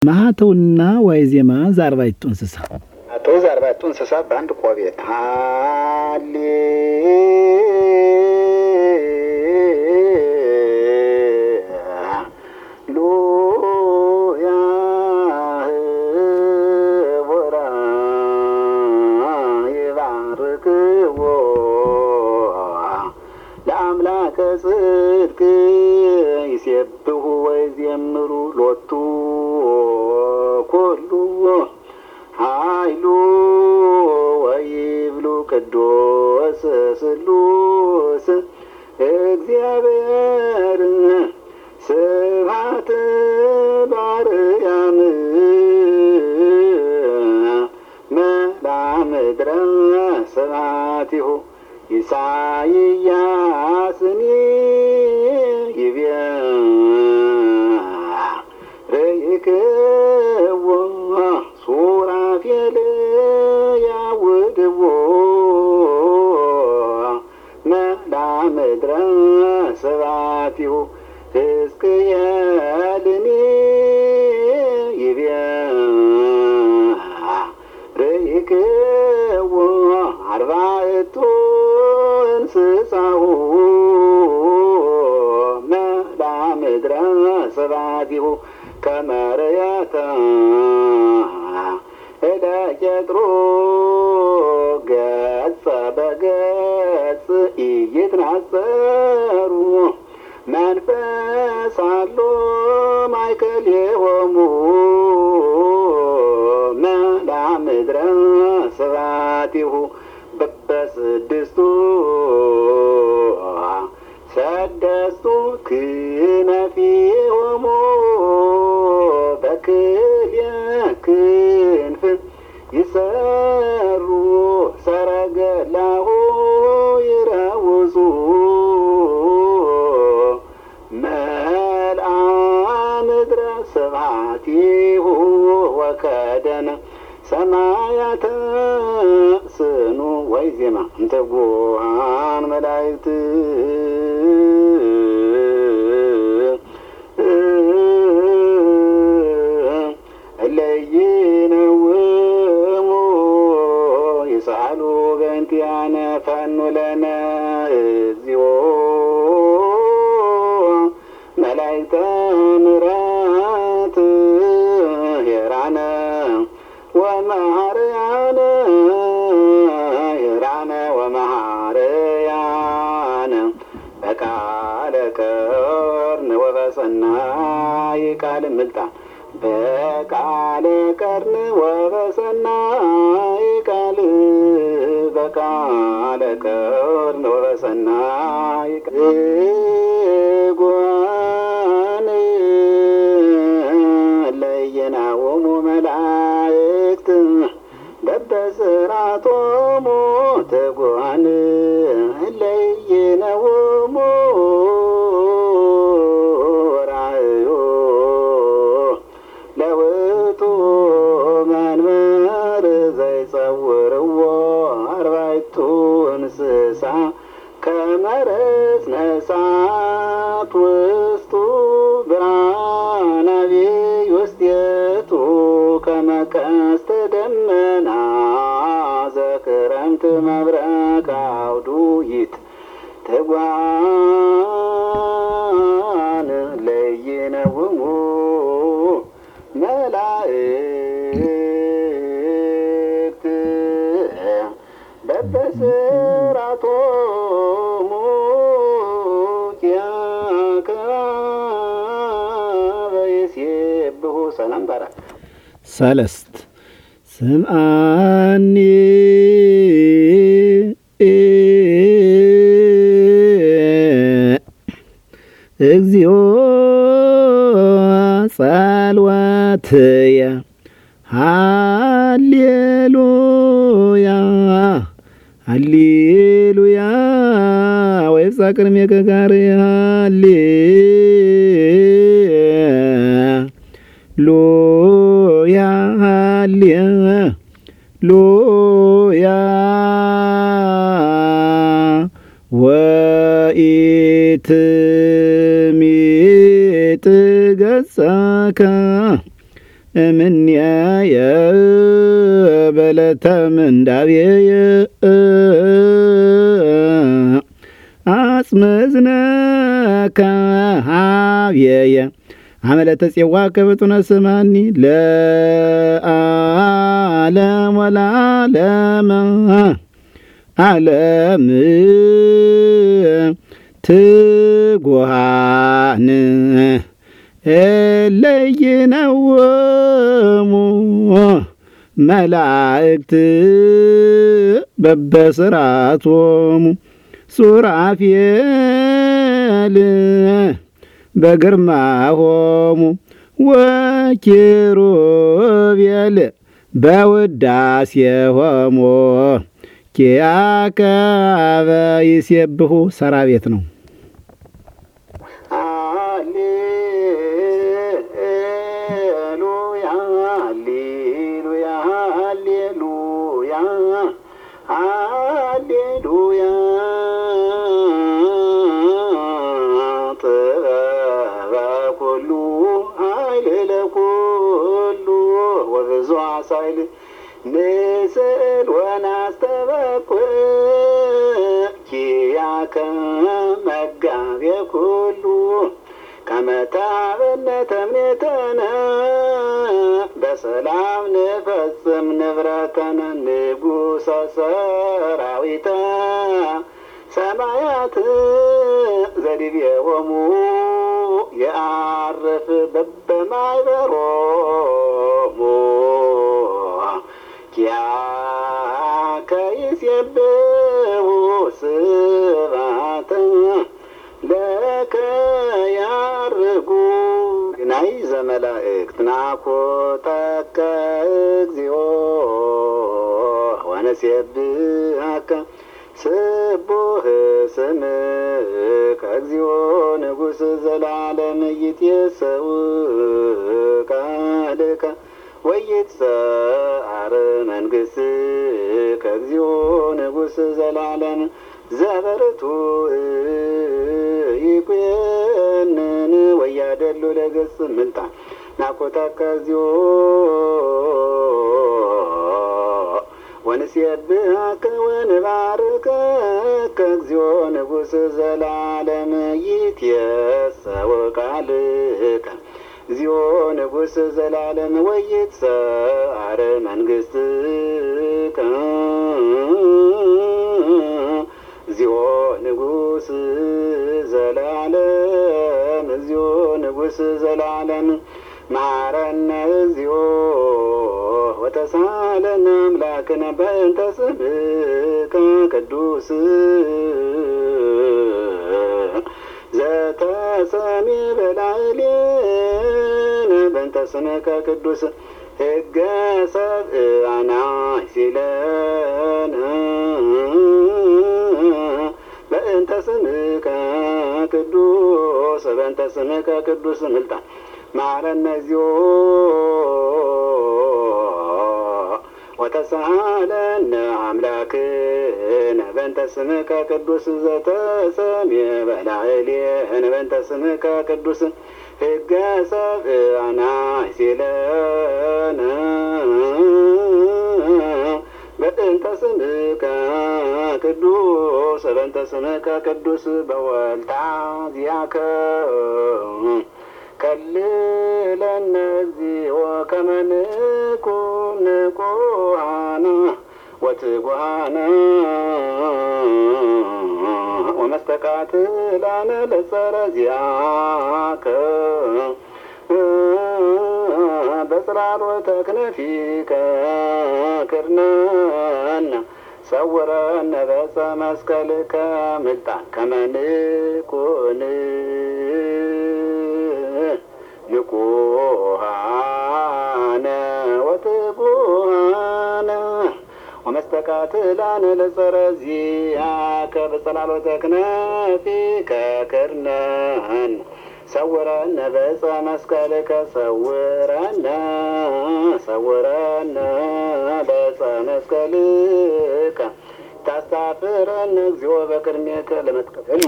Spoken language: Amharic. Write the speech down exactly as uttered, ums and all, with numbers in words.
ማህተውና ዋይዜማ ዛርባይቱ እንስሳ አቶ ዛርባይቱ እንስሳ ባንድ ቆቤት ሃሌ ሉያ ወራ ይባርክዎ ለአምላከ ጽድቅ ይሰብሑ ወይዘምሩ ሎቱ ቅዱስ ስሉስ እግዚአብሔር ስብሐት ባርያም መላምድረ ስብሐቲሁ ኢሳይያስኒ ይቤ ርኢክዎ ሱራፌል ያውድዎ መላምድረ ስብሐቲሁ ሕዝቅኤልኒ ይቤ ርኢክዎ አርባዕቱ እንስሳሁ መላምድረ ስብሐቲሁ ከመ ርየተ እደ ቄጥሩ ገጸ በገጽ ኢይትናጸሩ መንፈስ አሎ ማእከሌሆሙ መላምድረ ስብሐቲሁ በበስድስቱ ሰደስቱ ክነፊሆሙ በክልኤ ክንፍ ይሰሩ ሰረገላሁ ይረውጹ መልአ ምድረ ስብሐቲሁ ወከደነ ሰማያተ ስኑ ወይዜማ እምትጉሃን መላእክት ይስአሉ በእንቲአነ ፈኑ ለነ እግዚኦ መላእክተ ምሕረት ሄራነ ወመሐረያነ ሄራነ ወመሐረያነ በቃለ ቀርን ወበሰናይ ቃል ምልጣን በቃለ ቀርን ወበሰናይ ቃል በቃለ ቀርን ወበሰናይ ጓን ለየናወሙ መላእክት በበስራቶሙ ትጓን ለየናወሙ ለውጡ መንበር ዘይጸውርዎ አርባዕቱ እንስሳ ከመ ነሣት ውስጡ ብርሃናዊ ውስጤቱ ከመ ቀስተ ደመና ዘክረምት መብረቅ አውዱ ይትጓን ለይነውሙ መላእክት በበስራቶሙ ይሴብሑ ሰላም ባራ ሰለስት ስምዓኒ እግዚኦ ጸልዋትየ ሃሌሉያ ሃሌሉያ ወይፍጻቅር መከጋር ሃሌሉያ ሃሌሉያ ወኢትሚጥ ገጸከ እምኔየ በለተ ምንዳቤየ አጽምዝነ ከሃብየየ አመለተ ጽዋ ከበጡነ ስማኒ ለዓለም ወለዓለመ ዓለም ትጉሃን እለይነወሙ መላእክት በበስራቶሙ ሱራፌል በግርማሆሙ ወኪሩቤል በውዳሴሆሙ ኪያከ ይሴብሑ ሰራቤት ነው። ንስእል ወናስተበኩዕ ኪያከ መጋቤ ኩሉ ከመ ታበነተ እምኔተነ በሰላም ንፈጽም ንብረተነ ንጉሠ ሰራዊተ ሰማያት ዘዲቤሆሙ የዐርፍ በበማኅበሮሙ ኪያከ ይሴብሑ ስብሐተ ለከ ያርጉ ግናይ ዘመላእክት ናኮተከ እግዚኦ ወነሴብሐከ ስቡሕ ስምከ እግዚኦ ንጉሥ ዘላለም ይትየሰው ቃልከ ወይትሰዓር መንግሥትከ እግዚኦ ንጉሥ ዘላለም ዘበርቱ ይኩነን ወያደሉ ለገጽ ምልጣን ናኮተከ እግዚኦ ወንሴብሐከ ወንባርከከ እግዚኦ ንጉሥ ዘላለም ይትየሰው ቃልከ እግዚኦ ንጉሥ ዘላለም ወይትሰዓር መንግሥትከ እግዚኦ ንጉሥ ዘላለም እግዚኦ ንጉሥ ዘላለም መሐረነ እግዚኦ ወተሳሃለነ አምላክነ በእንተ ስምከ ቅዱስ ዘተሰሚ በላዕሌነ በእንተ ስምከ ቅዱስ ሕገ ሰብእና ይሲለነ በእንተ ስምከ ቅዱስ በእንተ ስምከ ቅዱስ ምልጣን መሐረነ እግዚኦ ወተሳሃለነ አምላክነ በእንተ ስምከ ቅዱስ ዘተሰሚ በላዕሌነ በእንተ ስምከ ቅዱስ ሕገ ሰብእና ይሲለነ በእንተ ስምከ ቅዱስ በእንተ ስምከ ቅዱስ በወልታ ዚአከ ከልለነ እግዚኦ ከመ ንኩን ንቁሃነ ወትጉሃነ ወመስተቃትላነ ለጸረ ዚአከ በጽላሎተ ክነፊከ ክርነነ ሰውረነ በዕፀ መስቀልከ ምልጣን ከመ ንኩን ንቁሃነ ወትጉሃነ ወመስተቃትላነ ለጸረ ዚአከ በጸላሎተ ክነፊከ ክርነነ ሰውረነ በዕፀ መስቀልከ ሰውረነ ሰውረነ በዕፀ መስቀልከ ታስታፍረነ እግዚኦ በቅድሜከ ለመትቀበል